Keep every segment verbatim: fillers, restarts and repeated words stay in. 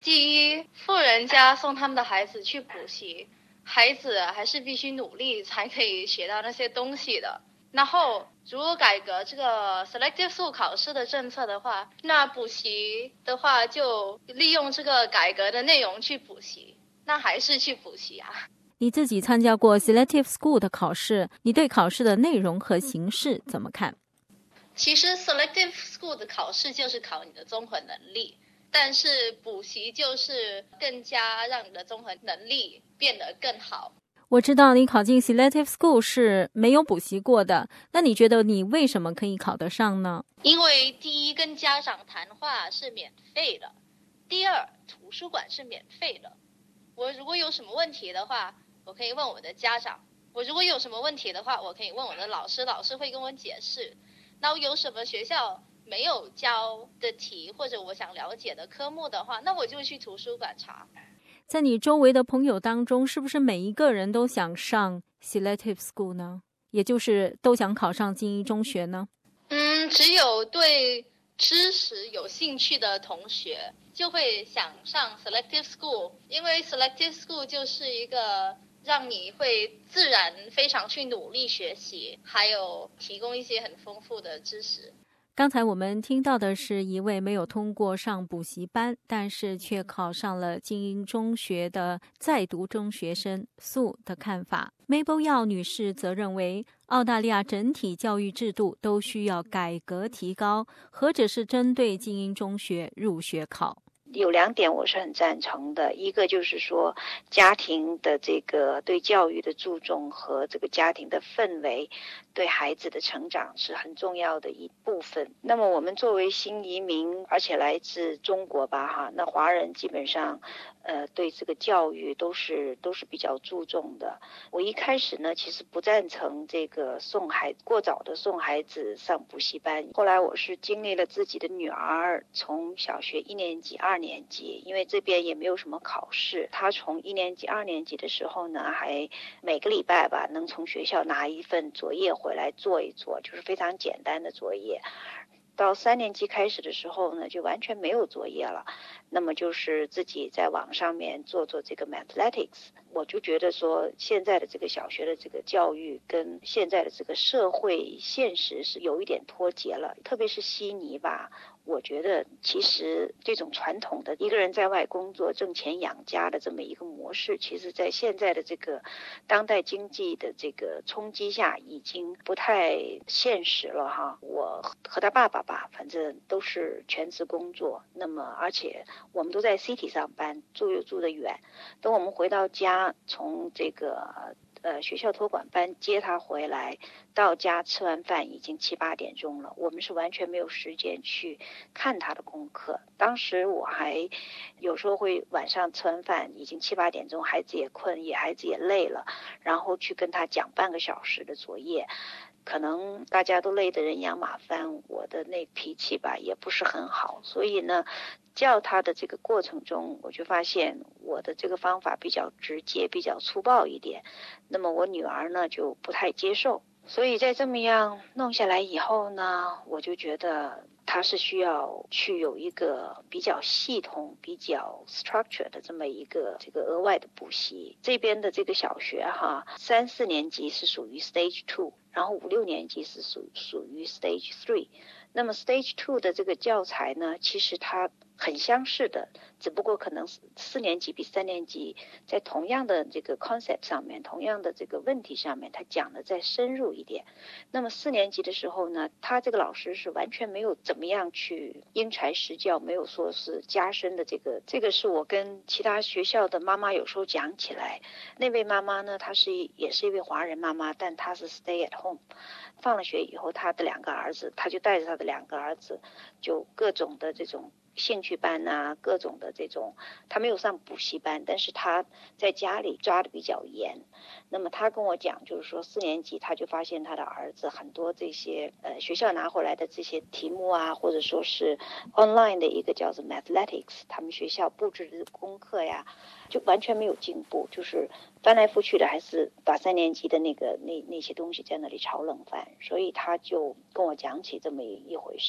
第一，富人家送他们的孩子去补习，孩子还是必须努力才可以学到那些东西的。然后如果改革这个 selective school 考试的政策的话，那补习的话就利用这个改革的内容去补习，那还是去补习啊。 你自己参加过 selective school 的考试，你对考试的内容和形式怎么看？ 其实 selective school 的考试就是考你的综合能力，但是补习就是更加让你的综合能力变得更好。 我知道你考进 selective school 是没有补习过的，那你觉得你为什么可以考得上呢？ 因为第一，跟家长谈话是免费的；第二，图书馆是免费的。我如果有什么问题的话，我可以问我的家长；我如果有什么问题的话，我可以问我的老师，老师会跟我解释。那有什么学校没有教的题，或者我想了解的科目的话，那我就去图书馆查。 在你周围的朋友当中，是不是每一个人都想上 selective school 呢？也就是都想考上精英中学呢？ 嗯，只有对知识有兴趣的同学就会想上 selective school， 因为 selective school 就是一个让你会自然非常去努力学习，还有提供一些很丰富的知识。 刚才我们听到的是一位没有通过上补习班，但是却考上了精英中学的在读中学生素的看法。Mabel Yao 女士则认为，澳大利亚整体教育制度都需要改革提高，何止是针对精英中学入学考。 有两点我是很赞成的，一个就是说家庭的这个对教育的注重和这个家庭的氛围对孩子的成长是很重要的一部分。那么我们作为新移民，而且来自中国吧哈，那华人基本上呃对这个教育都是都是比较注重的。我一开始呢其实不赞成这个送孩过早的送孩子上补习班，后来我是经历了自己的女儿从小学一年级二年级，因为这边也没有什么考试，她从一年级二年级的时候呢，还每个礼拜吧能从学校拿一份作业回来做一做，就是非常简单的作业。到三年级开始的时候呢，就完全没有作业了，那么就是自己在网上面做做这个 mathematics。 我就觉得说现在的这个小学的这个教育跟现在的这个社会现实是有一点脱节了，特别是悉尼吧，我觉得其实这种传统的一个人在外工作挣钱养家的这么一个模式，其实在现在的这个当代经济的这个冲击下已经不太现实了哈。我和他爸爸吧，反正都是全职工作，那么而且我们都在 city 上班，住又住得远，等我们回到家，从这个呃学校托管班接他回来，到家吃完饭已经七八点钟了，我们是完全没有时间去看他的功课。当时我还有时候会晚上吃完饭已经七八点钟，孩子也困，也孩子也累了，然后去跟他讲半个小时的作业。可能大家都累得人仰马翻，我的那脾气吧也不是很好，所以呢教他的这个过程中，我就发现我的这个方法比较直接，比较粗暴一点，那么我女儿呢就不太接受。所以在这么样弄下来以后呢，我就觉得他是需要去有一个比较系统比较 structure 的这么一个这个额外的补习。这边的这个小学哈，三四年级是属于 stage two， 然后五六年级是属属于 stage three。 那么 stage two 的这个教材呢，其实它很相似的，只不过可能四年级比三年级在同样的这个 concept 上面，同样的这个问题上面，他讲的再深入一点。那么四年级的时候呢，他这个老师是完全没有怎么样去因材施教，没有说是加深的这个，这个是我跟其他学校的妈妈有时候讲起来，那位妈妈呢，她是也是一位华人妈妈，但她是 stay at home。放了学以后，他的两个儿子，他就带着他的两个儿子，就各种的这种兴趣班啊，各种的这种，他没有上补习班，但是他在家里抓的比较严。那么他跟我讲，就是说四年级他就发现他的儿子很多这些呃学校拿回来的这些题目啊，或者说是 online 的一个叫做 mathematics， 他们学校布置的功课呀，就完全没有进步，就是翻来覆去的还是把三年级的那个那那些东西在那里炒冷饭。所以他就跟我讲起这么一回事儿。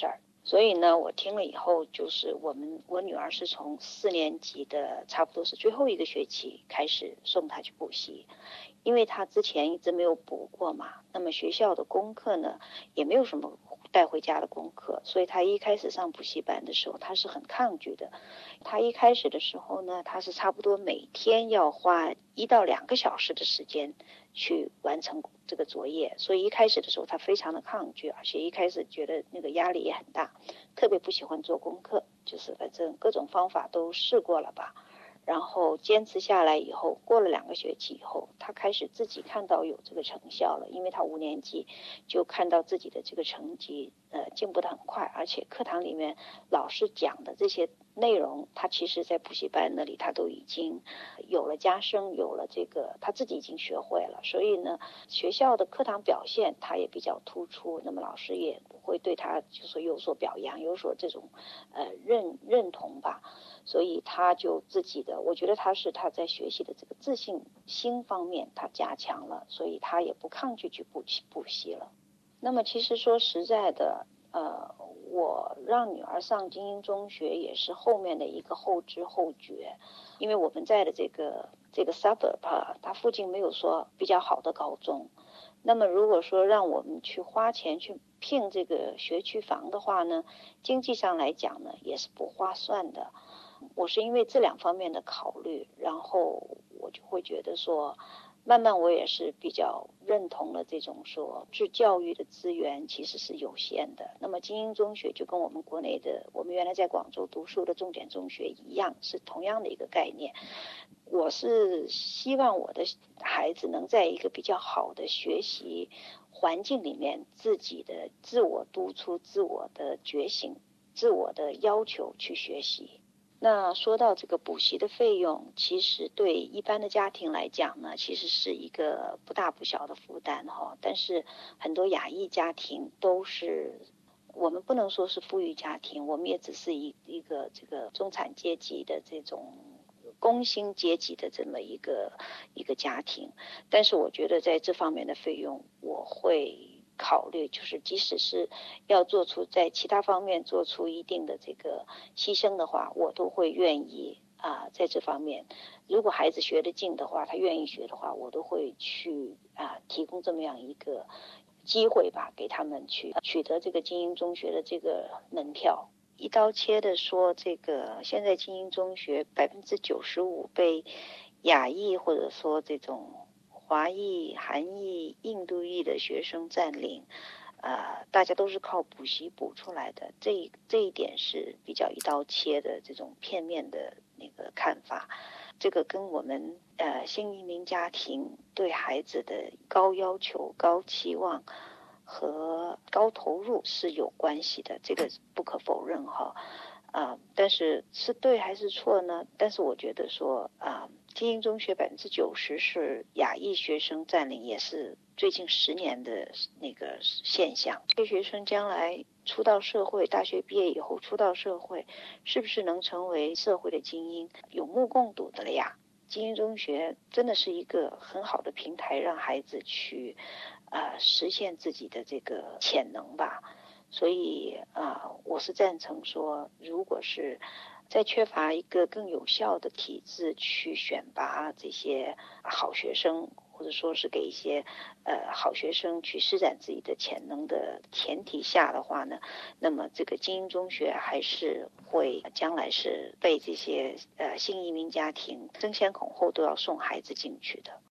所以呢，我听了以后，就是我们我女儿是从四年级的差不多是最后一个学期开始送她去补习，因为她之前一直没有补过嘛，那么学校的功课呢也没有什么带回家的功课，所以她一开始上补习班的时候，她是很抗拒的。她一开始的时候呢，她是差不多每天要花一到两个小时的时间去完成这个作业，所以一开始的时候他非常的抗拒，而且一开始觉得那个压力也很大，特别不喜欢做功课，就是反正各种方法都试过了吧。然后坚持下来以后，过了两个学期以后，他开始自己看到有这个成效了，因为他五年级就看到自己的这个成绩呃进步得很快，而且课堂里面老师讲的这些内容，他其实在补习班那里他都已经有了加深，有了这个他自己已经学会了，所以呢学校的课堂表现他也比较突出，那么老师也会对他就说有所表扬，有所这种呃认认同吧，所以他就自己的，我觉得他是他在学习的这个自信心方面他加强了，所以他也不抗拒去补习补习了。那么其实说实在的，呃，我让女儿上精英中学也是后面的一个后知后觉，因为我们在的这个这个 suburb 啊，它附近没有说比较好的高中，那么如果说让我们去花钱去聘这个学区房的话呢，经济上来讲呢也是不划算的。我是因为这两方面的考虑，然后我就会觉得说慢慢我也是比较认同了这种说治教育的资源其实是有限的。那么精英中学就跟我们国内的我们原来在广州读书的重点中学一样，是同样的一个概念。我是希望我的孩子能在一个比较好的学习环境里面，自己的自我督促、自我的觉醒、自我的要求去学习。那说到这个补习的费用，其实对一般的家庭来讲呢，其实是一个不大不小的负担哈。但是很多亚裔家庭都是，我们不能说是富裕家庭，我们也只是一一个这个中产阶级的这种工薪阶级的这么一个一个家庭。但是我觉得在这方面的费用，我会考虑，就是即使是要做出在其他方面做出一定的这个牺牲的话，我都会愿意啊、呃，在这方面，如果孩子学得进的话，他愿意学的话，我都会去啊、呃、提供这么样一个机会吧，给他们去取得这个精英中学的这个门票。一刀切的说，这个现在精英中学百分之九十五被亚裔或者说这种华裔、韩裔、印度裔的学生占领，呃，大家都是靠补习补出来的，这这一点是比较一刀切的这种片面的那个看法。这个跟我们呃新移民家庭对孩子的高要求、高期望和高投入是有关系的，这个不可否认哈。啊、呃，但是是对还是错呢？但是我觉得说啊。呃精英中学百分之九十是亚裔学生占领，也是最近十年的那个现象。这些学生将来出到社会，大学毕业以后出到社会，是不是能成为社会的精英，有目共睹的了呀？精英中学真的是一个很好的平台，让孩子去呃实现自己的这个潜能吧。所以啊、呃，我是赞成说，如果是在缺乏一个更有效的体制去选拔这些好学生，或者说是给一些呃好学生去施展自己的潜能的前提下的话呢，那么这个精英中学还是会将来是被这些呃新移民家庭争先恐后都要送孩子进去的。